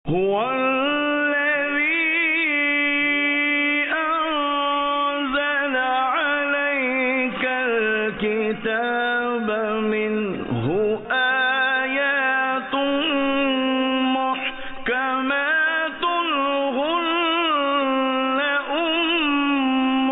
هو الذي أنزل عليك الكتاب منه آيات محكمات هن أم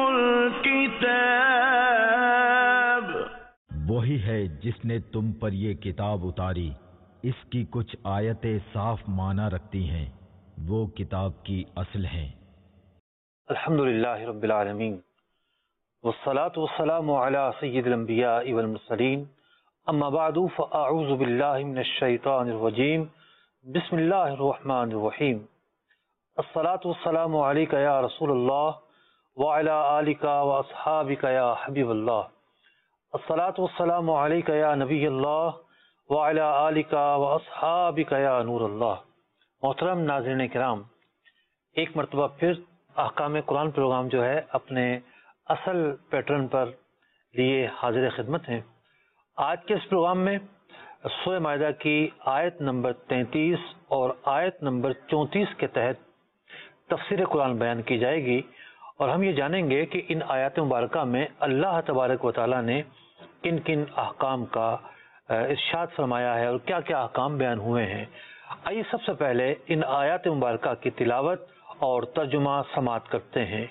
الكتاب. وہی ہے جس نے تم پر یہ کتاب اتاری، اس کی کچھ آیتیں صاف معنی رکھتی ہیں، وہ کتاب کی اصل ہیں۔ الحمدللہ رب العالمین والصلاة والسلام علی سید الانبیاء والمرسلین، اما بعد فاعوذ باللہ من الشیطان الرجیم، بسم اللہ الرحمن الرحیم۔ الصلاة والسلام علیک یا رسول اللہ وعلی آلک واصحابک یا حبیب اللہ۔ الصلاة والسلام علیک یا نبی اللہ وعلی آلک واصحابک یا نور اللہ۔ محترم ناظرین کرام، ایک مرتبہ پھر احکام قرآن پروگرام جو ہے اپنے اصل پیٹرن پر لیے حاضر خدمت ہیں۔ آج کے اس پروگرام میں سورہ مائدہ کی آیت نمبر 33 اور آیت نمبر 34 کے تحت تفسیر قرآن بیان کی جائے گی، اور ہم یہ جانیں گے کہ ان آیات مبارکہ میں اللہ تبارک و تعالیٰ نے کن کن احکام کا ارشاد فرمایا ہے اور کیا کیا احکام بیان ہوئے ہیں۔ آئیے سب سے پہلے ان آیات مبارکہ کی تلاوت اور ترجمہ سماعت کرتے ہیں۔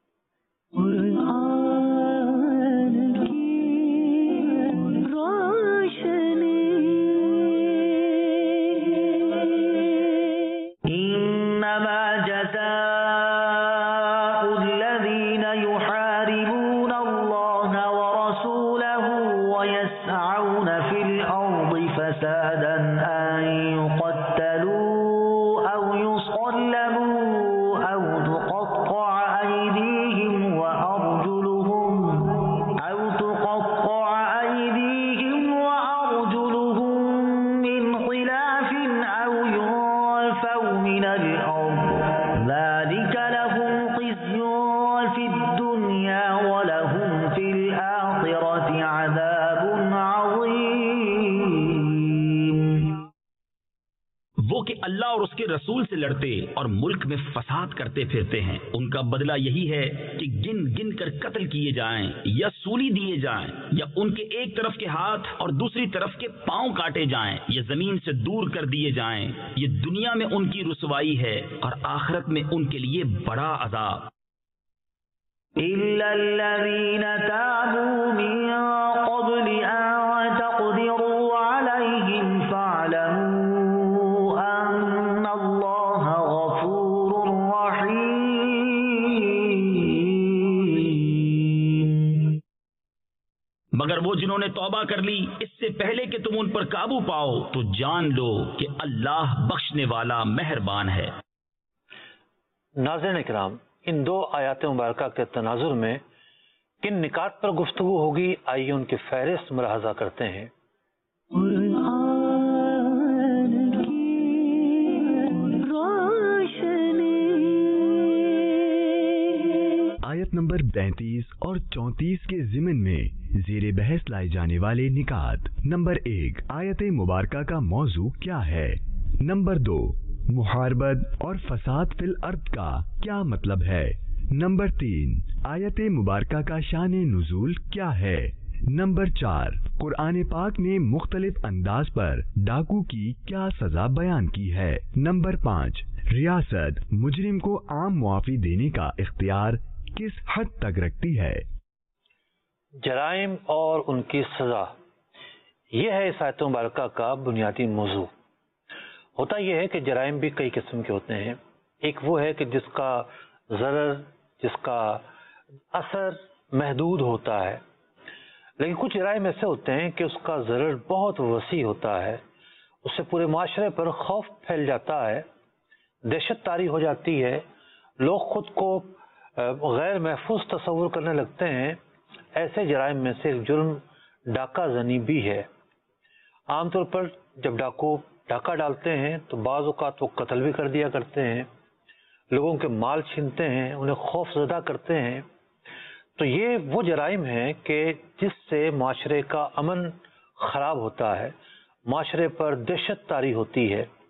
اللہ اور اس کے رسول سے لڑتے اور ملک میں فساد کرتے پھرتے ہیں، ان کا بدلہ یہی ہے کہ گن گن کر قتل کیے جائیں یا سولی دیے جائیں، یا ان کے ایک طرف کے ہاتھ اور دوسری طرف کے پاؤں کاٹے جائیں یا زمین سے دور کر دیے جائیں۔ یہ دنیا میں ان کی رسوائی ہے اور آخرت میں ان کے لیے بڑا عذاب۔ إِلَّا الَّذِينَ تَابُوا مِن قَبْلِ أَن تَقْدِرُوا عَلَيْهِمْ فَاعْلَمُوا مگر وہ جنہوں نے توبہ کر لی اس سے پہلے کہ تم ان پر قابو پاؤ تو جان لو کہ اللہ بخشنے والا مہربان ہے۔ ناظرین کرام، ان دو آیات مبارکہ کے تناظر میں کن نکات پر گفتگو ہوگی، آئیے ان کی فہرست ملاحظہ کرتے ہیں۔ آیت نمبر 33 اور 34 کے ضمن میں زیر بحث لائے جانے والے نکات۔ نمبر 1، آیت مبارکہ کا موضوع کیا ہے؟ نمبر 2، محاربت اور فساد فی الارض کا کیا مطلب ہے؟ نمبر 3، آیت مبارکہ کا شان نزول کیا ہے؟ نمبر 4، قرآن پاک نے مختلف انداز پر ڈاکو کی کیا سزا بیان کی ہے؟ نمبر 5، ریاست مجرم کو عام معافی دینے کا اختیار کس حد تک رکھتی ہے؟ جرائم اور ان کی سزا، یہ ہے اس آیت مبارکہ کا بنیادی موضوع۔ ہوتا یہ ہے کہ جرائم بھی کئی قسم کے ہوتے ہیں۔ ایک وہ ہے کہ جس کا ضرر، جس کا اثر محدود ہوتا ہے، لیکن کچھ جرائم ایسے ہوتے ہیں کہ اس کا ضرر بہت وسیع ہوتا ہے، اس سے پورے معاشرے پر خوف پھیل جاتا ہے، دہشت طاری ہو جاتی ہے، لوگ خود کو غیر محفوظ تصور کرنے لگتے ہیں۔ ایسے جرائم میں سے ایک جرم ڈاکہ زنی بھی ہے۔ عام طور پر جب ڈاکو ڈاکہ ڈالتے ہیں تو بعض اوقات وہ قتل بھی کر دیا کرتے ہیں، لوگوں کے مال چھینتے ہیں، انہیں خوف زدہ کرتے ہیں۔ تو یہ وہ جرائم ہیں کہ جس سے معاشرے کا امن خراب ہوتا ہے، معاشرے پر دہشت طاری ہوتی ہے۔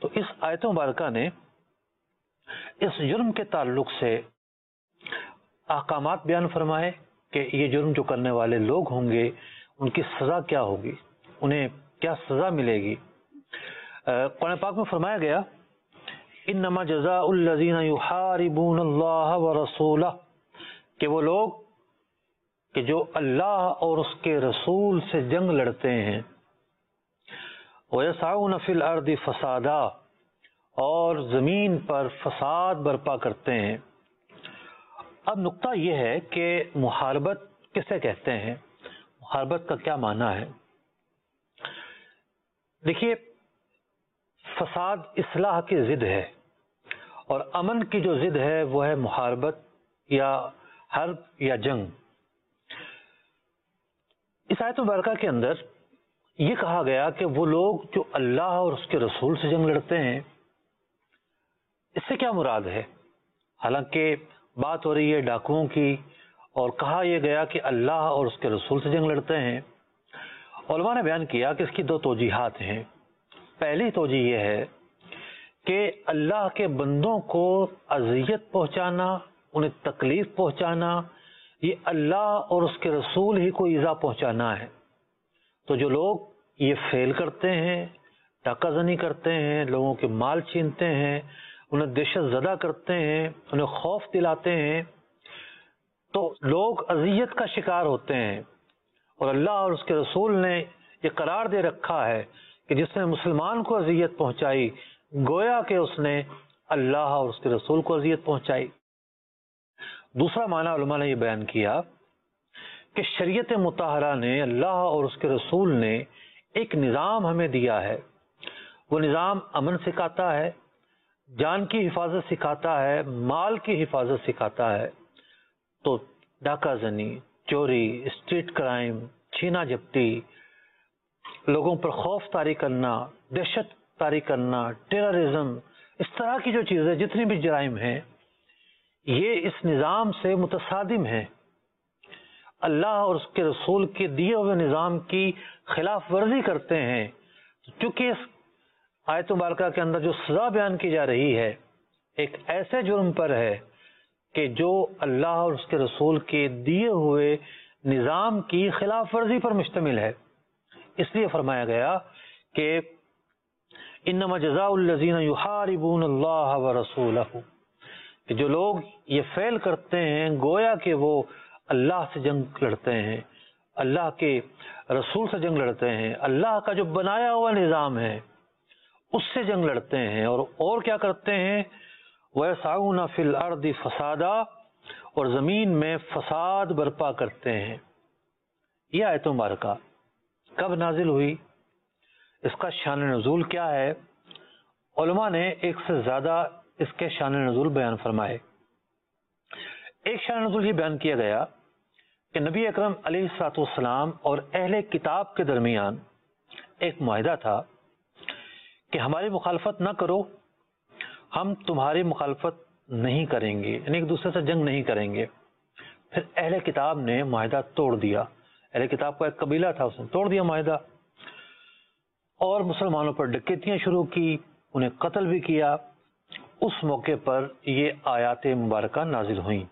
تو اس آیت مبارکہ نے اس جرم کے تعلق سے احکامات بیان فرمائے کہ یہ جرم جو کرنے والے لوگ ہوں گے ان کی سزا کیا ہوگی، انہیں کیا سزا ملے گی۔ قرآن پاک میں فرمایا گیا انما جزاء الذین یحاربون اللہ ورسولہ، کہ وہ لوگ کہ جو اللہ اور اس کے رسول سے جنگ لڑتے ہیں، وَيَسْعَوْنَ فِي الْأَرْضِ فَسَادًا، اور زمین پر فساد برپا کرتے ہیں۔ اب نقطہ یہ ہے کہ محاربت کسے کہتے ہیں، محاربت کا کیا معنی ہے؟ دیکھیے، فساد اصلاح کی ضد ہے، اور امن کی جو ضد ہے وہ ہے محاربت یا حرب یا جنگ۔ اس آیت مبارکہ کے اندر یہ کہا گیا کہ وہ لوگ جو اللہ اور اس کے رسول سے جنگ لڑتے ہیں، اس سے کیا مراد ہے؟ حالانکہ بات ہو رہی ہے ڈاکوؤں کی، اور کہا یہ گیا کہ اللہ اور اس کے رسول سے جنگ لڑتے ہیں۔ علماء نے بیان کیا کہ اس کی دو توجیحات ہیں۔ پہلی توجیہ یہ ہے کہ اللہ کے بندوں کو اذیت پہنچانا، انہیں تکلیف پہنچانا، یہ اللہ اور اس کے رسول ہی کو ایذا پہنچانا ہے۔ تو جو لوگ یہ فعل کرتے ہیں، ڈاکہ زنی کرتے ہیں، لوگوں کے مال چھینتے ہیں، انہیں دہشت زدہ کرتے ہیں، انہیں خوف دلاتے ہیں، تو لوگ اذیت کا شکار ہوتے ہیں۔ اور اللہ اور اس کے رسول نے یہ قرار دے رکھا ہے کہ جس نے مسلمان کو اذیت پہنچائی گویا کہ اس نے اللہ اور اس کے رسول کو اذیت پہنچائی۔ دوسرا معنی علماء نے یہ بیان کیا کہ شریعت مطہرہ نے، اللہ اور اس کے رسول نے ایک نظام ہمیں دیا ہے۔ وہ نظام امن سکھاتا ہے، جان کی حفاظت سکھاتا ہے، مال کی حفاظت سکھاتا ہے۔ تو ڈاکہ زنی، چوری، اسٹریٹ کرائم، چھینا جھپٹی، لوگوں پر خوف طاری کرنا، دہشت طاری کرنا، ٹیررزم، اس طرح کی جو چیزیں جتنی بھی جرائم ہیں یہ اس نظام سے متصادم ہیں۔ اللہ اور اس کے رسول کے دیے ہوئے نظام کی خلاف ورزی کرتے ہیں۔ چونکہ اس آیت مبارکہ کے اندر جو سزا بیان کی جا رہی ہے ایک ایسے جرم پر ہے کہ جو اللہ اور اس کے رسول کے دیے ہوئے نظام کی خلاف ورزی پر مشتمل ہے، اس لیے فرمایا گیا کہ انما جزاء الذین یحاربون اللہ ورسولہ، کہ جو لوگ یہ فعل کرتے ہیں گویا کہ وہ اللہ سے جنگ لڑتے ہیں، اللہ کے رسول سے جنگ لڑتے ہیں، اللہ کا جو بنایا ہوا نظام ہے اس سے جنگ لڑتے ہیں، اور کیا کرتے ہیں؟ وَيَسْعَوْنَ فِي الْأَرْضِ فَسَادًا، اور زمین میں فساد برپا کرتے ہیں۔ یہ آیت مبارکہ کب نازل ہوئی؟ اس کا شان نزول کیا ہے؟ علماء نے ایک سے زیادہ اس کے شان نزول بیان فرمائے۔ ایک شان نزول یہ بیان کیا گیا کہ نبی اکرم علیہ الصلوۃ والسلام اور اہل کتاب کے درمیان ایک معاہدہ تھا کہ ہماری مخالفت نہ کرو، ہم تمہاری مخالفت نہیں کریں گے، یعنی ایک دوسرے سے جنگ نہیں کریں گے۔ پھر اہل کتاب نے معاہدہ توڑ دیا، اہل کتاب کا ایک قبیلہ تھا، اس نے توڑ دیا معاہدہ، اور مسلمانوں پر ڈکیتیاں شروع کی، انہیں قتل بھی کیا۔ اس موقع پر یہ آیات مبارکہ نازل ہوئیں۔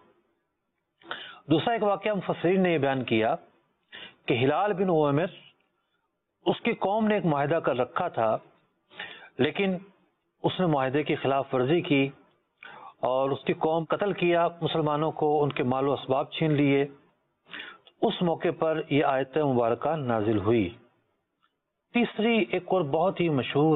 دوسرا ایک واقعہ مفسرین نے یہ بیان کیا کہ ہلال بن عمیر، اس کی قوم نے ایک معاہدہ کر رکھا تھا، لیکن اس نے معاہدے کی خلاف ورزی کی اور اس کی قوم قتل کیا مسلمانوں کو، ان کے مال و اسباب چھین لیے۔ اس موقع پر یہ آیت مبارکہ نازل ہوئی۔ تیسری ایک اور بہت ہی مشہور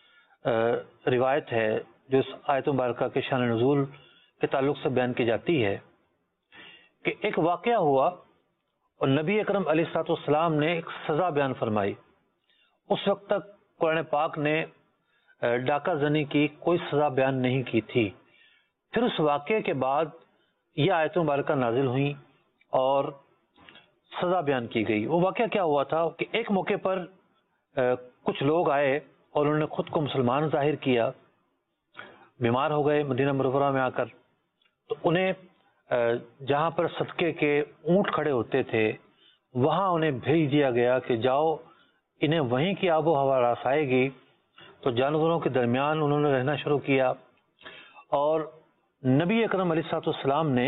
روایت ہے جو اس آیت مبارکہ کے شان نزول کے تعلق سے بیان کی جاتی ہے کہ ایک واقعہ ہوا اور نبی اکرم علیہ الصلوۃ والسلام نے ایک سزا بیان فرمائی۔ اس وقت تک قرآن پاک نے ڈاکہ زنی کی کوئی سزا بیان نہیں کی تھی۔ پھر اس واقعے کے بعد یہ آیت مبارکہ نازل ہوئیں اور سزا بیان کی گئی۔ وہ واقعہ کیا ہوا تھا کہ ایک موقع پر کچھ لوگ آئے اور انہوں نے خود کو مسلمان ظاہر کیا، بیمار ہو گئے مدینہ منورہ میں آ کر، تو انہیں جہاں پر صدقے کے اونٹ کھڑے ہوتے تھے وہاں انہیں بھیج دیا گیا کہ جاؤ، انہیں وہیں کی آب و ہوا راس آئے گی تو جانوروں کے درمیان انہوں نے رہنا شروع کیا، اور نبی اکرم علیہ الصلوۃ والسلام نے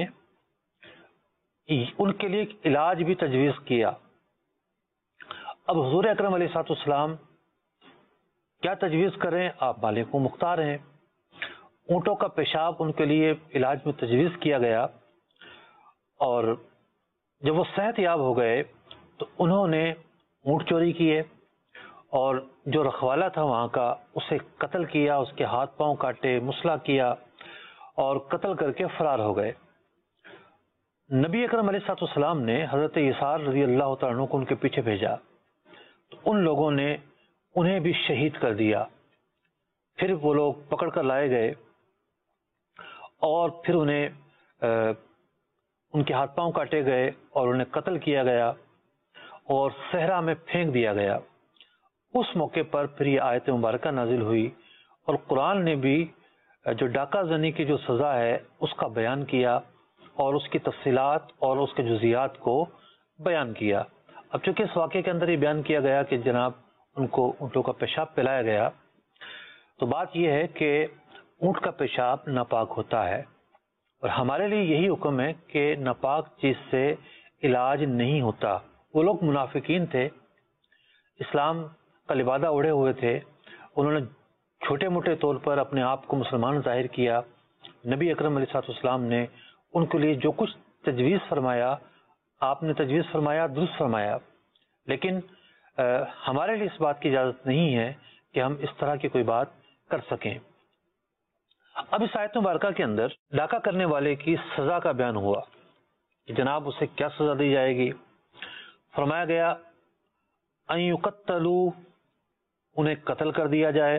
ان کے لیے ایک علاج بھی تجویز کیا۔ اب حضور اکرم علیہ الصلوۃ والسلام کیا تجویز کریں، آپ مالک و مختار ہیں۔ اونٹوں کا پیشاب ان کے لیے علاج میں تجویز کیا گیا، اور جب وہ صحت یاب ہو گئے تو انہوں نے اونٹ چوری کیے، اور جو رکھوالا تھا وہاں کا اسے قتل کیا، اس کے ہاتھ پاؤں کاٹے، مسلح کیا اور قتل کر کے فرار ہو گئے۔ نبی اکرم علیہ الصلوۃ والسلام نے حضرت یسار رضی اللہ تعالیٰ عنہ کو ان کے پیچھے بھیجا، تو ان لوگوں نے انہیں بھی شہید کر دیا۔ پھر وہ لوگ پکڑ کر لائے گئے، اور پھر انہیں ان کے ہاتھ پاؤں کاٹے گئے اور انہیں قتل کیا گیا اور صحرا میں پھینک دیا گیا۔ اس موقع پر پھر یہ آیت مبارکہ نازل ہوئی، اور قرآن نے بھی جو ڈاکہ زنی کی جو سزا ہے اس کا بیان کیا، اور اس کی تفصیلات اور اس کے جزیات کو بیان کیا۔ اب چونکہ اس واقعے کے اندر یہ بیان کیا گیا کہ جناب ان کو اونٹوں کا پیشاب پلایا گیا، تو بات یہ ہے کہ اونٹ کا پیشاب ناپاک ہوتا ہے، اور ہمارے لیے یہی حکم ہے کہ ناپاک چیز سے علاج نہیں ہوتا۔ وہ لوگ منافقین تھے، اسلام کا لبادہ اوڑھے ہوئے تھے، انہوں نے چھوٹے موٹے طور پر اپنے آپ کو مسلمان ظاہر کیا۔ نبی اکرم علیہ الصلوۃ والسلام نے ان کے لیے جو کچھ تجویز فرمایا، آپ نے تجویز فرمایا، درست فرمایا، لیکن ہمارے لیے اس بات کی اجازت نہیں ہے کہ ہم اس طرح کی کوئی بات کر سکیں۔ اب اس آیت مبارکہ کے اندر ڈاکہ کرنے والے کی سزا کا بیان ہوا کہ جناب اسے کیا سزا دی جائے گی۔ فرمایا گیا ان یقتلوا، انہیں قتل کر دیا جائے۔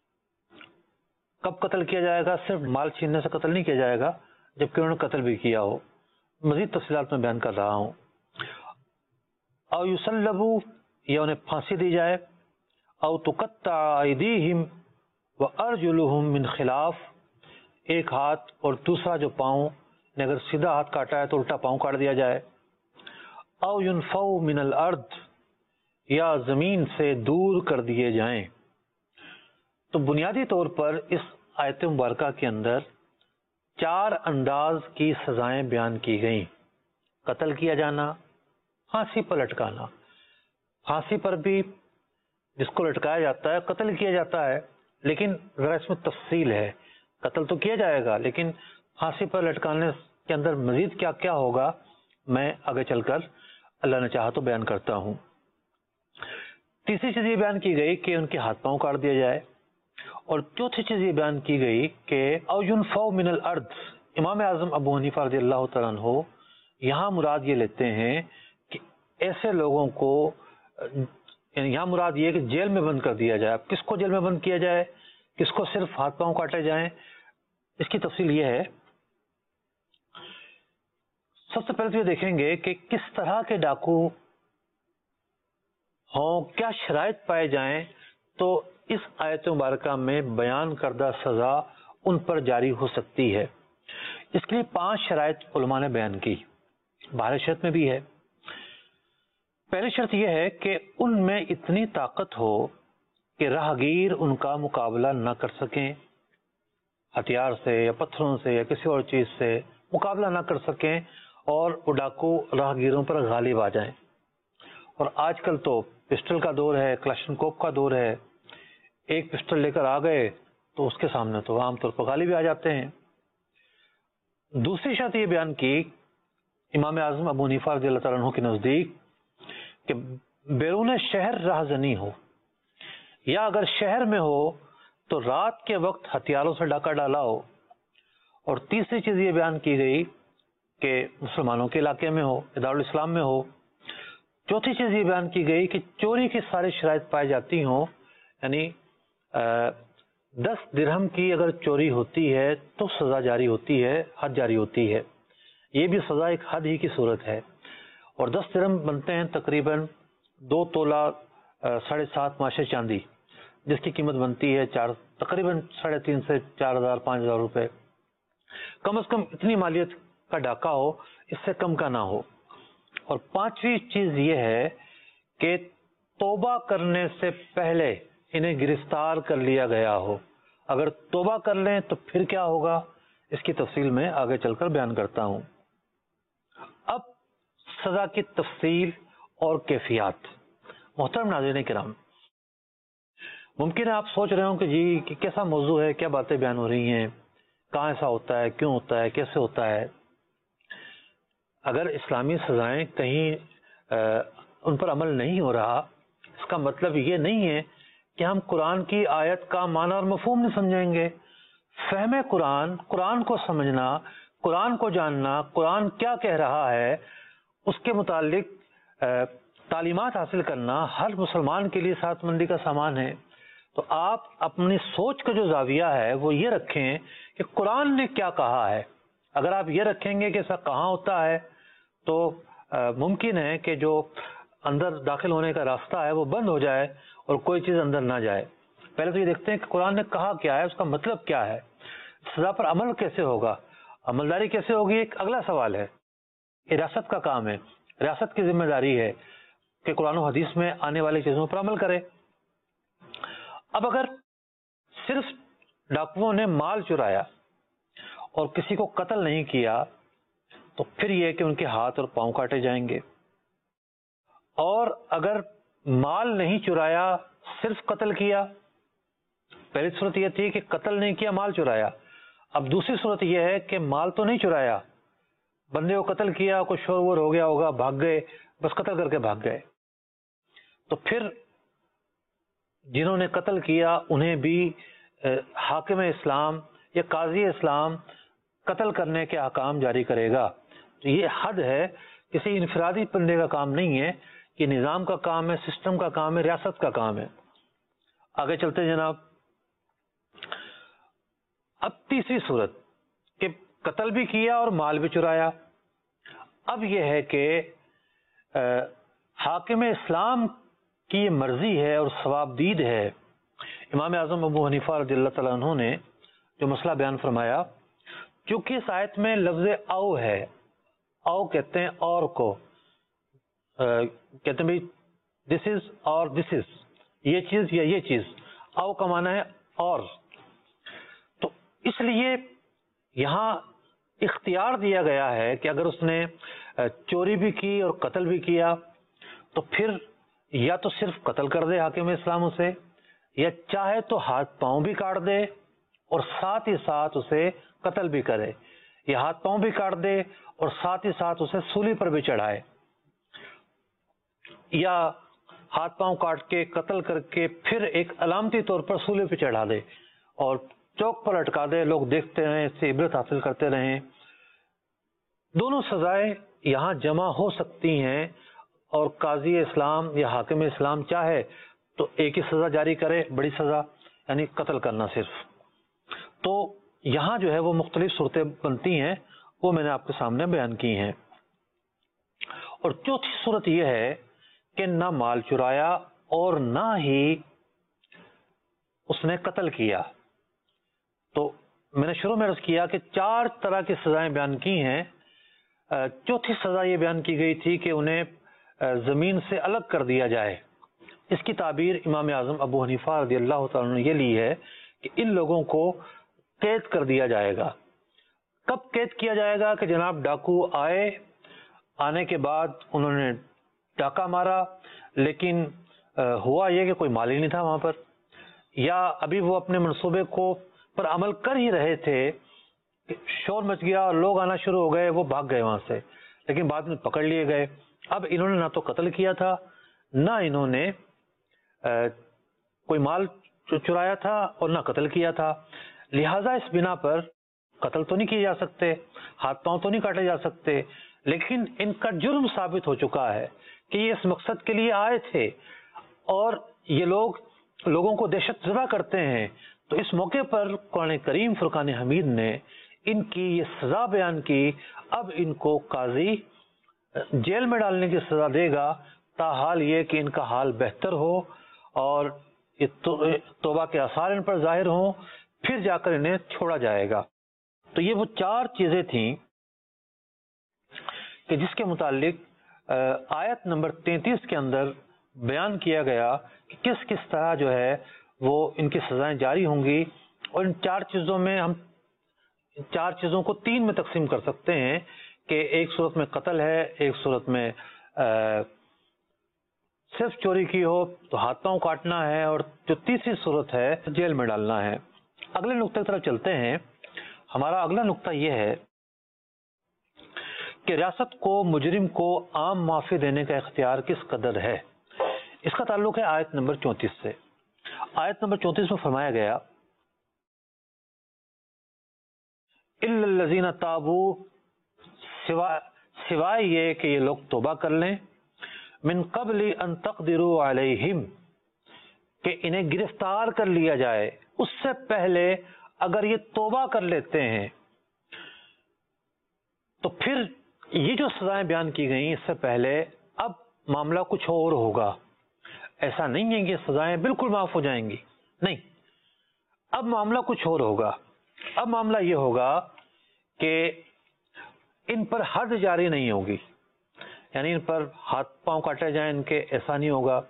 کب قتل کیا جائے گا؟ صرف مال چھیننے سے قتل نہیں کیا جائے گا، جبکہ انہوں نے قتل بھی کیا ہو۔ مزید تفصیلات میں بیان کر رہا ہوں۔ او یصلبوا، یا انہیں پھانسی دی جائے۔ او تقطع ایدیہم وارجلہم من خلاف، ایک ہاتھ اور دوسرا جو پاؤں نے اگر سیدھا ہاتھ کاٹا ہے تو الٹا پاؤں کاٹ دیا جائے۔ او ینفوا من الارض، یا زمین سے دور کر دیے جائیں۔ تو بنیادی طور پر اس آیت مبارکہ کے اندر 4 انداز کی سزائیں بیان کی گئیں۔ قتل کیا جانا، پھانسی پر لٹکانا۔ پھانسی پر بھی جس کو لٹکایا جاتا ہے قتل کیا جاتا ہے، لیکن ذرا اس میں تفصیل ہے۔ قتل تو کیا جائے گا، لیکن پھانسی پر لٹکانے کے اندر مزید کیا کیا ہوگا میں آگے چل کر اللہ نے چاہا تو بیان کرتا ہوں۔ تیسری چیز یہ بیان کی گئی کہ ان کے ہاتھ پاؤں کاٹ دیا جائے، اور چوتھی چیز یہ بیان کی گئی کہ او ینفوا من الارض۔ امام اعظم ابو حنیفہ رضی اللہ تعالیٰ عنہ یہاں مراد یہ لیتے ہیں کہ ایسے لوگوں کو، یعنی یہاں مراد یہ کہ جیل میں بند کر دیا جائے۔ اب کس کو جیل میں بند کیا جائے، کس کو صرف ہاتھ پاؤں کاٹے جائیں، اس کی تفصیل یہ ہے۔ سب سے پہلے تو یہ دیکھیں گے کہ کس طرح کے ڈاکو ہوں، کیا شرائط پائے جائیں تو اس آیت مبارکہ میں بیان کردہ سزا ان پر جاری ہو سکتی ہے۔ اس کے لیے 5 شرائط علماء نے بیان کی، 12 شرط میں بھی ہے۔ پہلی شرط یہ ہے کہ ان میں اتنی طاقت ہو کہ راہگیر ان کا مقابلہ نہ کر سکیں، ہتھیار سے یا پتھروں سے یا کسی اور چیز سے مقابلہ نہ کر سکیں، اور وہ ڈاکو راہگیروں پر غالب آ جائیں۔ اور آج کل تو پسٹل کا دور ہے، کلاشنکوف کا دور ہے، ایک پسٹل لے کر آ گئے تو اس کے سامنے تو عام طور پر غالب آ جاتے ہیں۔ دوسری شرط یہ بیان کی امام اعظم ابو حنیفہ رضی اللہ تعالیٰ عنہ کے نزدیک کہ بیرون شہر راہزنی ہو، یا اگر شہر میں ہو تو رات کے وقت ہتھیاروں سے ڈاکہ ڈالا ہو۔ اور تیسری چیز یہ بیان کی گئی کہ مسلمانوں کے علاقے میں ہو، دارالاسلام میں ہو۔ چوتھی چیز یہ بیان کی گئی کہ چوری کی ساری شرائط پائی جاتی ہوں، یعنی 10 درہم کی اگر چوری ہوتی ہے تو سزا جاری ہوتی ہے، حد جاری ہوتی ہے۔ یہ بھی سزا ایک حد ہی کی صورت ہے، اور 10 درہم بنتے ہیں تقریباً 2 تولہ 7.5 ماشے چاندی، جس کی قیمت بنتی ہے تقریباً 3.5 سے 4,000 5,000 روپے۔ کم از کم اتنی مالیت کا ڈاکہ ہو، اس سے کم کا نہ ہو۔ اور 5ویں چیز یہ ہے کہ توبہ کرنے سے پہلے انہیں گرفتار کر لیا گیا ہو، اگر توبہ کر لیں تو پھر کیا ہوگا، اس کی تفصیل میں آگے چل کر بیان کرتا ہوں۔ اب سزا کی تفصیل اور کیفیات۔ محترم ناظرین کرام، ممکن ہے آپ سوچ رہے ہوں کہ جی کہ کیسا موضوع ہے، کیا باتیں بیان ہو رہی ہیں، کہاں ایسا ہوتا ہے، کیوں ہوتا ہے، کیسے ہوتا ہے۔ اگر اسلامی سزائیں کہیں ان پر عمل نہیں ہو رہا، اس کا مطلب یہ نہیں ہے کہ ہم قرآن کی آیت کا معنی اور مفہوم نہیں سمجھیں گے۔ فہم قرآن، قرآن کو سمجھنا، قرآن کو جاننا، قرآن کیا کہہ رہا ہے، اس کے متعلق تعلیمات حاصل کرنا ہر مسلمان کے لیے سعادت مندی کا سامان ہے۔ تو آپ اپنی سوچ کا جو زاویہ ہے وہ یہ رکھیں کہ قرآن نے کیا کہا ہے۔ اگر آپ یہ رکھیں گے کہ ایسا کہاں ہوتا ہے تو ممکن ہے کہ جو اندر داخل ہونے کا راستہ ہے وہ بند ہو جائے اور کوئی چیز اندر نہ جائے۔ پہلے تو یہ دیکھتے ہیں کہ قرآن نے کہا کیا ہے، اس کا مطلب کیا ہے، سزا پر عمل کیسے ہوگا، عملداری کیسے ہوگی، ایک اگلا سوال ہے۔ یہ ریاست کا کام ہے، ریاست کی ذمہ داری ہے کہ قرآن و حدیث میں آنے والی چیزوں پر عمل کرے۔ اب اگر صرف ڈاکوؤں نے مال چرایا اور کسی کو قتل نہیں کیا تو پھر یہ کہ ان کے ہاتھ اور پاؤں کاٹے جائیں گے، اور اگر مال نہیں چرایا صرف قتل کیا، پہلی صورت یہ تھی کہ قتل نہیں کیا مال چرایا، اب دوسری صورت یہ ہے کہ مال تو نہیں چرایا، بندے کو قتل کیا، کوئی شور وور ہو گیا ہوگا، بھاگ گئے، بس قتل کر کے بھاگ گئے، تو پھر جنہوں نے قتل کیا انہیں بھی حاکم اسلام یا قاضی اسلام قتل کرنے کے احکام جاری کرے گا۔ تو یہ حد ہے، کسی انفرادی بندے کا کام نہیں ہے، یہ نظام کا کام ہے، سسٹم کا کام ہے، ریاست کا کام ہے۔ آگے چلتے ہیں جناب۔ اب تیسری صورت کہ قتل بھی کیا اور مال بھی چرایا۔ اب یہ ہے کہ حاکم اسلام کی یہ مرضی ہے اور ثواب دید ہے۔ امام اعظم ابو حنیفہ رضی اللہ تعالیٰ عنہ نے جو مسئلہ بیان فرمایا، چونکہ اس آیت میں لفظ او ہے، او کہتے ہیں اور کو، کہتے ہیں بھائی دس از اور دس از، یہ چیز یا یہ چیز، او کا معنی ہے اور، تو اس لیے یہاں اختیار دیا گیا ہے کہ اگر اس نے چوری بھی کی اور قتل بھی کیا تو پھر یا تو صرف قتل کر دے حاکم اسلام اسے، یا چاہے تو ہاتھ پاؤں بھی کاٹ دے اور ساتھ ہی ساتھ اسے قتل بھی کرے، یا ہاتھ پاؤں بھی کاٹ دے اور ساتھ ہی ساتھ اسے سولی پر بھی چڑھائے، یا ہاتھ پاؤں کاٹ کے قتل کر کے پھر ایک علامتی طور پر سولی پہ چڑھا دے اور چوک پر لٹکا دے، لوگ دیکھتے رہیں، اس سے عبرت حاصل کرتے رہیں۔ دونوں سزائیں یہاں جمع ہو سکتی ہیں، اور قاضی اسلام یا حاکم اسلام چاہے تو ایک ہی سزا جاری کرے، بڑی سزا یعنی قتل کرنا صرف۔ تو یہاں جو ہے وہ مختلف صورتیں بنتی ہیں، وہ میں نے آپ کے سامنے بیان کی ہیں۔ اور چوتھی صورت یہ ہے کہ نہ مال چرایا اور نہ ہی اس نے قتل کیا۔ تو میں نے شروع میں عرض کیا کہ 4 طرح کی سزائیں بیان کی ہیں۔ چوتھی سزا یہ بیان کی گئی تھی کہ انہیں زمین سے الگ کر دیا جائے۔ اس کی تعبیر امام اعظم ابو حنیفہ رضی اللہ تعالیٰ نے یہ لی ہے کہ ان لوگوں کو قید کر دیا جائے گا۔ کب قید کیا جائے گا کہ جناب ڈاکو آئے، آنے کے بعد انہوں نے ڈاکہ مارا، لیکن ہوا یہ کہ کوئی مال ہی نہیں تھا وہاں پر، یا ابھی وہ اپنے منصوبے کو پر عمل کر ہی رہے تھے، شور مچ گیا اور لوگ آنا شروع ہو گئے، وہ بھاگ گئے وہاں سے، لیکن بعد میں پکڑ لیے گئے۔ اب انہوں نے نہ تو قتل کیا تھا، نہ انہوں نے کوئی مال چرایا تھا اور نہ قتل کیا تھا، لہٰذا اس بنا پر قتل تو نہیں کیے جا سکتے، ہاتھ پاؤں تو نہیں کاٹے جا سکتے، لیکن ان کا جرم ثابت ہو چکا ہے کہ یہ اس مقصد کے لیے آئے تھے اور یہ لوگوں کو دہشت زدہ کرتے ہیں۔ تو اس موقع پر قرآن کریم فرقان حمید نے ان کی یہ سزا بیان کی۔ اب ان کو قاضی جیل میں ڈالنے کی سزا دے گا، تاحال یہ کہ ان کا حال بہتر ہو اور توبہ کے آثار ان پر ظاہر ہوں، پھر جا کر انہیں چھوڑا جائے گا۔ تو یہ وہ 4 چیزیں تھیں کہ جس کے متعلق آیت نمبر 33 کے اندر بیان کیا گیا کہ کس کس طرح جو ہے وہ ان کی سزائیں جاری ہوں گی. اور ان 4 چیزوں میں ہم 4 چیزوں کو 3 میں تقسیم کر سکتے ہیں کہ ایک صورت میں قتل ہے, ایک صورت میں صرف چوری کی ہو تو ہاتھ پاؤں کاٹنا ہے, اور جو تیسری صورت ہے جیل میں ڈالنا ہے. اگلے نقطے کی طرف چلتے ہیں. ہمارا اگلا نقطہ یہ ہے کہ ریاست کو مجرم کو عام معافی دینے کا اختیار کس قدر ہے. اس کا تعلق ہے آیت نمبر 34 سے. آیت نمبر 34 میں فرمایا گیا اِلَّا الَّذِينَ تَابُوا, سوائے یہ کہ یہ لوگ توبہ کر لیں, من قبل ان تقدروا علیہم, کہ انہیں گرفتار کر لیا جائے, اس سے پہلے اگر یہ توبہ کر لیتے ہیں تو پھر یہ جو سزائیں بیان کی گئیں اس سے پہلے اب معاملہ کچھ اور ہوگا. ایسا نہیں ہے کہ سزائیں بالکل معاف ہو جائیں گی, نہیں, اب معاملہ کچھ اور ہوگا. اب معاملہ یہ ہوگا کہ ان پر حد جاری نہیں ہوگی, یعنی ان پر ہاتھ پاؤں کاٹے جائیں ان کے, ایسا نہیں ہوگا.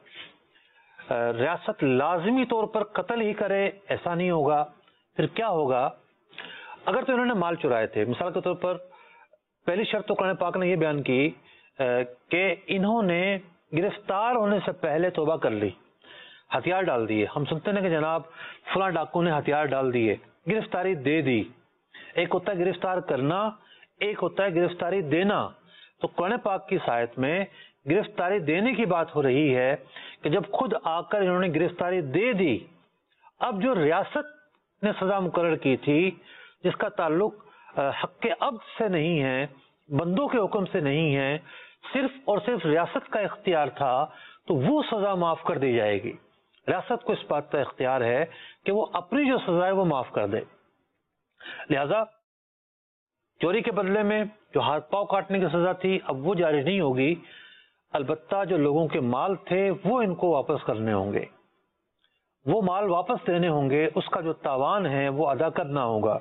ریاست لازمی طور پر قتل ہی کرے, ایسا نہیں ہوگا. پھر کیا ہوگا؟ اگر تو انہوں نے مال چرائے تھے, مثال کے طور پر پہلی شرط تو قرآن پاک نے یہ بیان کی کہ انہوں نے گرفتار ہونے سے پہلے توبہ کر لی, ہتھیار ڈال دیے. ہم سنتے ہیں کہ جناب فلاں ڈاکو نے ہتھیار ڈال دیے, گرفتاری دے دی. ایک ہوتا ہے گرفتار کرنا, ایک ہوتا ہے گرفتاری دینا. تو قرآن پاک کی آیت میں گرفتاری دینے کی بات ہو رہی ہے کہ جب خود آ کر انہوں نے گرفتاری دے دی, اب جو ریاست نے سزا مقرر کی تھی جس کا تعلق حق عبد سے نہیں ہے, بندوں کے حکم سے نہیں ہے, صرف اور صرف ریاست کا اختیار تھا, تو وہ سزا معاف کر دی جائے گی. ریاست کو اس بات کا اختیار ہے کہ وہ اپنی جو سزا ہے وہ معاف کر دے. لہذا چوری کے بدلے میں جو ہاتھ پاؤں کاٹنے کی سزا تھی اب وہ جاری نہیں ہوگی, البتہ جو لوگوں کے مال تھے وہ ان کو واپس کرنے ہوں گے, وہ مال واپس دینے ہوں گے, اس کا جو تاوان ہے وہ ادا کرنا ہوگا.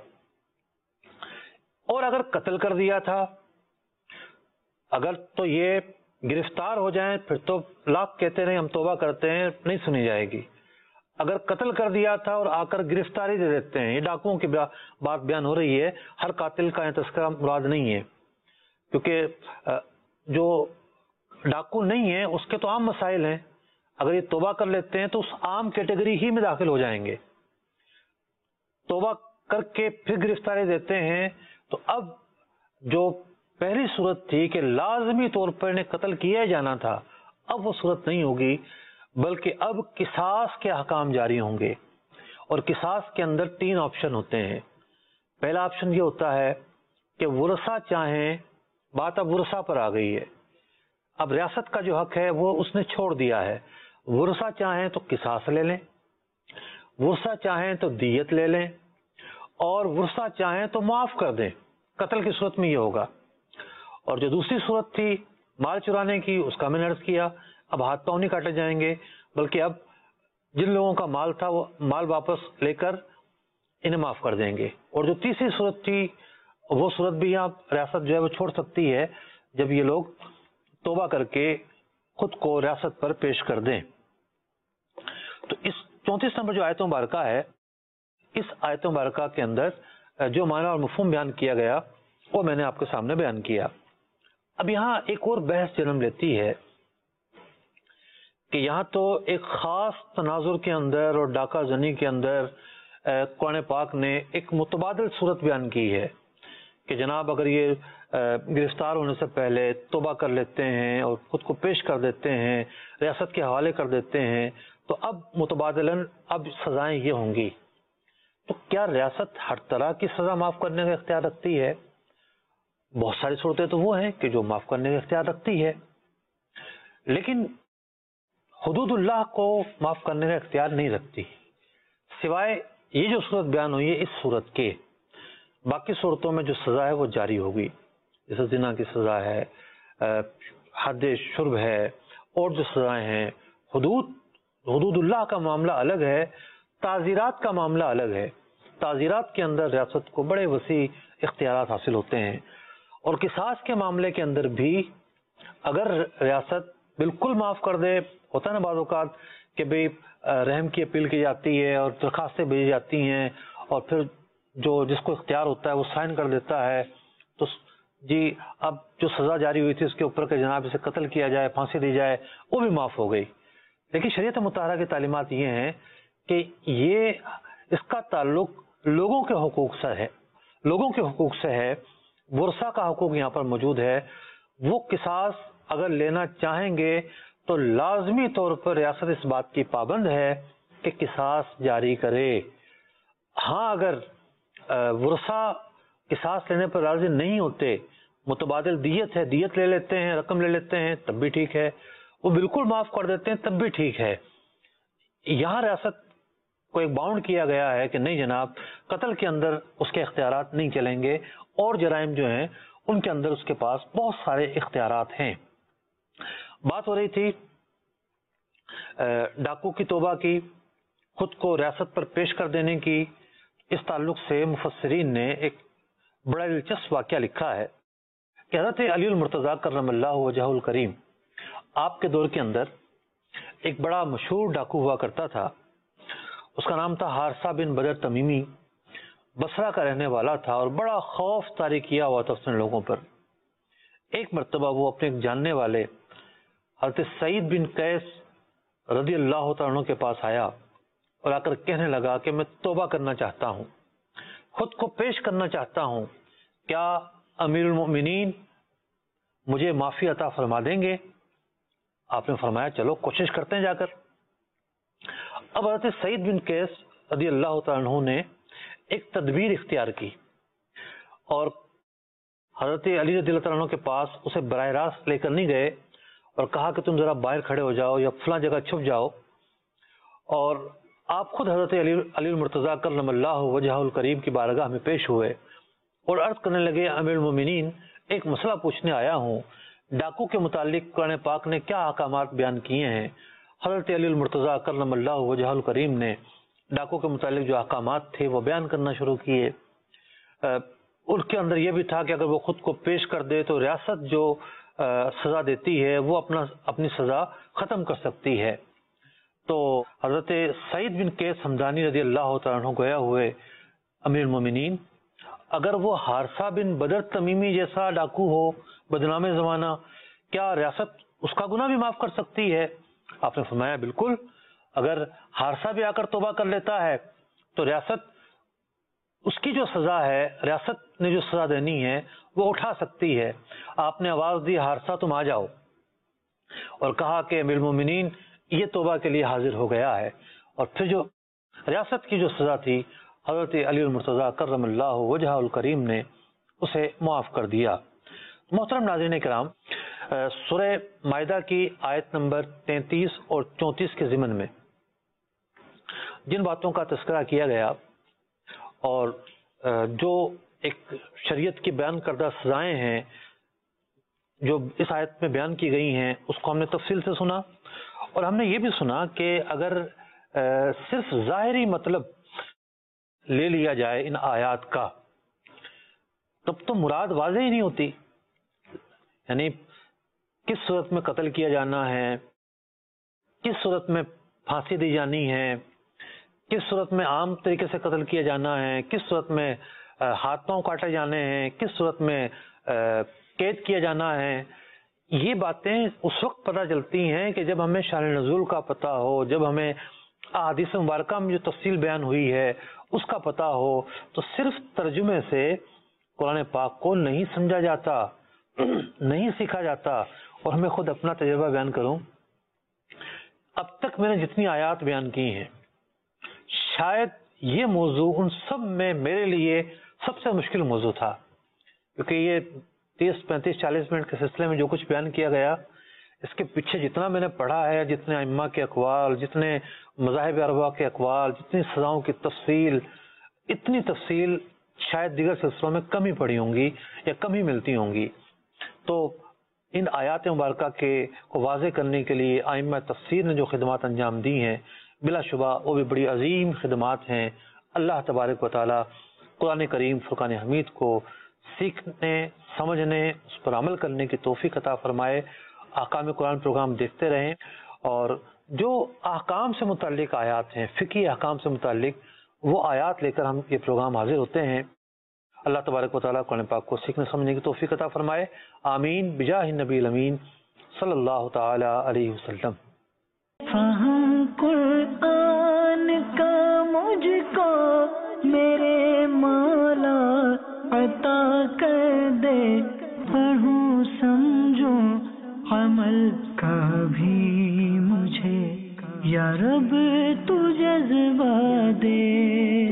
اور اگر قتل کر دیا تھا, اگر تو یہ گرفتار ہو جائیں پھر تو لاکھ کہتے رہے ہم توبہ کرتے ہیں, نہیں سنی جائے گی. اگر قتل کر دیا تھا اور آ کر گرفتاری دے دیتے ہیں, یہ ڈاکوؤں کی بات بیان ہو رہی ہے, ہر قاتل کا تذکرہ مراد نہیں ہے, کیونکہ جو ڈاکو نہیں ہے اس کے تو عام مسائل ہیں. اگر یہ توبہ کر لیتے ہیں تو اس عام کیٹیگری ہی میں داخل ہو جائیں گے. توبہ کر کے پھر گرفتاری دیتے ہیں تو اب جو پہلی صورت تھی کہ لازمی طور پر انہیں قتل کیا جانا تھا, اب وہ صورت نہیں ہوگی, بلکہ اب قصاص کے احکام جاری ہوں گے. اور قصاص کے اندر 3 آپشن ہوتے ہیں. پہلا آپشن یہ ہوتا ہے کہ ورثہ چاہیں, بات اب ورثہ پر آ گئی ہے, اب ریاست کا جو حق ہے وہ اس نے چھوڑ دیا ہے. ورثہ چاہیں تو قصاص لے لیں, ورثہ چاہیں تو دیت لے لیں, اور ورثہ چاہیں تو معاف کر دیں. قتل کی صورت میں یہ ہوگا. اور جو دوسری صورت تھی مال چرانے کی, اس کا میں نے عرض کیا, اب ہاتھ پاؤں نہیں کاٹے جائیں گے, بلکہ اب جن لوگوں کا مال تھا وہ مال واپس لے کر انہیں معاف کر دیں گے. اور جو تیسری صورت تھی وہ صورت بھی یہاں ریاست جو ہے وہ چھوڑ سکتی ہے جب یہ لوگ توبہ کر کے خود کو ریاست پر پیش کر دیں. تو اس 34 نمبر جو آیت مبارکہ ہے, اس آیت مبارکہ کے اندر جو معنی اور مفہوم بیان کیا گیا وہ میں نے آپ کے سامنے بیان کیا. اب یہاں ایک اور بحث جنم لیتی ہے کہ یہاں تو ایک خاص تناظر کے اندر اور ڈاکہ زنی کے اندر قرآن پاک نے ایک متبادل صورت بیان کی ہے کہ جناب اگر یہ گرفتار ہونے سے پہلے توبہ کر لیتے ہیں اور خود کو پیش کر دیتے ہیں, ریاست کے حوالے کر دیتے ہیں, تو اب متبادلاً اب سزائیں یہ ہوں گی. تو کیا ریاست ہر طرح کی سزا معاف کرنے کا اختیار رکھتی ہے؟ بہت ساری صورتیں تو وہ ہیں کہ جو معاف کرنے کا اختیار رکھتی ہے, لیکن حدود اللہ کو معاف کرنے کا اختیار نہیں رکھتی, سوائے یہ جو صورت بیان ہوئی ہے اس صورت کے. باقی صورتوں میں جو سزا ہے وہ جاری ہوگی, جیسے زنا کی سزا ہے, حد شرب ہے, اور جو سزائیں ہیں. حدود اللہ کا معاملہ الگ ہے, تعزیرات کا معاملہ الگ ہے. تعزیرات کے اندر ریاست کو بڑے وسیع اختیارات حاصل ہوتے ہیں, اور قصاص کے معاملے کے اندر بھی اگر ریاست بالکل معاف کر دے, ہوتا ہے نا بعض اوقات کہ بھئی رحم کی اپیل کی جاتی ہے اور درخواستیں بھیجی جاتی ہیں اور پھر جس کو اختیار ہوتا ہے وہ سائن کر دیتا ہے، تو جی اب جو سزا جاری ہوئی تھی اس کے اوپر کہ جناب اسے قتل کیا جائے، پھانسی دی جائے، وہ بھی معاف ہو گئی. لیکن شریعت مطہرہ کی تعلیمات یہ ہیں کہ اس کا تعلق لوگوں کے حقوق سے ہے. ورثہ کا حقوق یہاں پر موجود ہے. وہ قصاص اگر لینا چاہیں گے تو لازمی طور پر ریاست اس بات کی پابند ہے کہ قصاص جاری کرے. ہاں اگر ورثہ قصاص لینے پر راضی نہیں ہوتے، متبادل دیت ہے، دیت لے لیتے ہیں، رقم لے لیتے ہیں، تب بھی ٹھیک ہے. وہ بالکل معاف کر دیتے ہیں تب بھی ٹھیک ہے. یہاں ریاست کو ایک باؤنڈ کیا گیا ہے کہ نہیں جناب، قتل کے اندر اس کے اختیارات نہیں چلیں گے، اور جرائم جو ہیں ان کے اندر اس کے پاس بہت سارے اختیارات ہیں. بات ہو رہی تھی ڈاکو کی توبہ کی، خود کو ریاست پر پیش کر دینے کی. اس تعلق سے مفسرین نے ایک بڑا دلچسپ واقعہ لکھا ہے کہ حضرت علی المرتضیٰ کرم اللہ وجہہ الکریم، آپ کے دور کے اندر ایک بڑا مشہور ڈاکو ہوا کرتا تھا. اس کا نام تھا حارثہ بن بدر تمیمی. بصرہ کا رہنے والا تھا اور بڑا خوف طاری کیا ہوا تھا اس نے لوگوں پر. ایک مرتبہ وہ اپنے جاننے والے حضرت سعید بن قیس رضی اللہ تعالیٰ عنہ کے پاس آیا اور آ کر کہنے لگا کہ میں توبہ کرنا چاہتا ہوں، خود کو پیش کرنا چاہتا ہوں، کیا امیر المؤمنین مجھے معافی عطا فرما دیں گے؟ آپ نے فرمایا چلو کوشش کرتے ہیں جا کر. اب حضرت سعید بن قیس رضی اللہ تعالیٰ عنہ نے ایک تدبیر اختیار کی اور حضرت علی رضی اللہ تعالیٰ عنہ کے پاس اسے براہ راست لے کر نہیں گئے اور کہا کہ تم ذرا باہر کھڑے ہو جاؤ یا فلاں جگہ چھپ جاؤ، اور آپ خود حضرت علی المرتضیٰ کرم اللہ وجہہ الکریم کی بارگاہ میں پیش ہوئے اور عرض کرنے لگے امیر المومنین ایک مسئلہ پوچھنے آیا ہوں، ڈاکو کے متعلق قرآن پاک نے کیا احکامات بیان کیے ہیں؟ حضرت علی المرتضیٰ کرم اللہ وجہہ الکریم نے ڈاکو کے متعلق جو احکامات تھے وہ بیان کرنا شروع کیے. ان کے اندر یہ بھی تھا کہ اگر وہ خود کو پیش کر دے تو ریاست جو سزا دیتی ہے وہ اپنی سزا ختم کر سکتی ہے. تو حضرت سعید بن قیس حمدانی رضی اللہ تعالیٰ عنہ گویا ہوئے امیر المومنین، اگر وہ حارثہ بن بدر تمیمی جیسا ڈاکو ہو بدنام زمانہ، کیا ریاست اس کا گناہ بھی معاف کر سکتی ہے؟ آپ نے فرمایا بالکل، اگر حارثہ بھی آ کر توبہ کر لیتا ہے تو ریاست اس کی جو سزا ہے، ریاست نے جو سزا دینی ہے وہ اٹھا سکتی ہے. آپ نے آواز دی حارثہ تم آ جاؤ، اور کہا کہ امیر المومنین یہ توبہ کے لیے حاضر ہو گیا ہے، اور پھر جو ریاست کی جو سزا تھی حضرت علی المرتضیٰ کرم اللہ وجہہ الکریم نے اسے معاف کر دیا. محترم ناظرین کرام، سورہ مائدہ کی آیت نمبر 33 اور 34 کے ضمن میں جن باتوں کا تذکرہ کیا گیا اور جو ایک شریعت کی بیان کردہ سزائیں ہیں جو اس آیت میں بیان کی گئی ہیں، اس کو ہم نے تفصیل سے سنا، اور ہم نے یہ بھی سنا کہ اگر صرف ظاہری مطلب لے لیا جائے ان آیات کا تب تو مراد واضح ہی نہیں ہوتی. یعنی کس صورت میں قتل کیا جانا ہے، کس صورت میں پھانسی دی جانی ہے، کس صورت میں عام طریقے سے قتل کیا جانا ہے، کس صورت میں ہاتھ پاؤں کاٹے جانے ہیں، کس صورت میں قید کیا جانا ہے. یہ باتیں اس وقت پتہ چلتی ہیں کہ جب ہمیں شان نزول کا پتہ ہو، جب ہمیں احادیث مبارکہ میں جو تفصیل بیان ہوئی ہے اس کا پتہ ہو. تو صرف ترجمے سے قرآن پاک کو نہیں سمجھا جاتا، نہیں سیکھا جاتا. اور ہمیں خود اپنا تجربہ بیان کروں، اب تک میں نے جتنی آیات بیان کی ہیں شاید یہ موضوع ان سب میں میرے لیے سب سے مشکل موضوع تھا، کیونکہ یہ 30 35 40 منٹ کے سلسلے میں جو کچھ بیان کیا گیا اس کے پیچھے جتنا میں نے پڑھا ہے، جتنے ائمہ کے اقوال، جتنے مذاہب اربعہ کے اقوال، جتنی سزاؤں کی تفصیل، اتنی تفصیل شاید دیگر سلسلوں میں کم ہی پڑھی ہوں گی یا کم ہی ملتی ہوں گی. تو ان آیات مبارکہ کو واضح کرنے کے لیے ائمہ تفسیر نے جو خدمات انجام دی ہیں بلا شبہ وہ بھی بڑی عظیم خدمات ہیں. اللہ تبارک و تعالی قرآن کریم فرقان حمید کو سیکھنے، سمجھنے، اس پر عمل کرنے کی توفیق عطا فرمائے. احکام قرآن پروگرام دیکھتے رہیں اور جو احکام سے متعلق آیات ہیں، فقہی احکام سے متعلق وہ آیات لے کر ہم یہ پروگرام حاضر ہوتے ہیں. اللہ تبارک و تعالیٰ قرآن پاک کو سیکھنے سمجھنے کی توفیق عطا فرمائے. آمین بجاہ النبی الامین صلی اللہ تعالی علیہ وسلم. فہم قرآن کا مجھ کو میرے مولا عطا کر دے، پڑھوں سمجھوں عمل کا بھی مجھے یا رب تو جذبہ دے.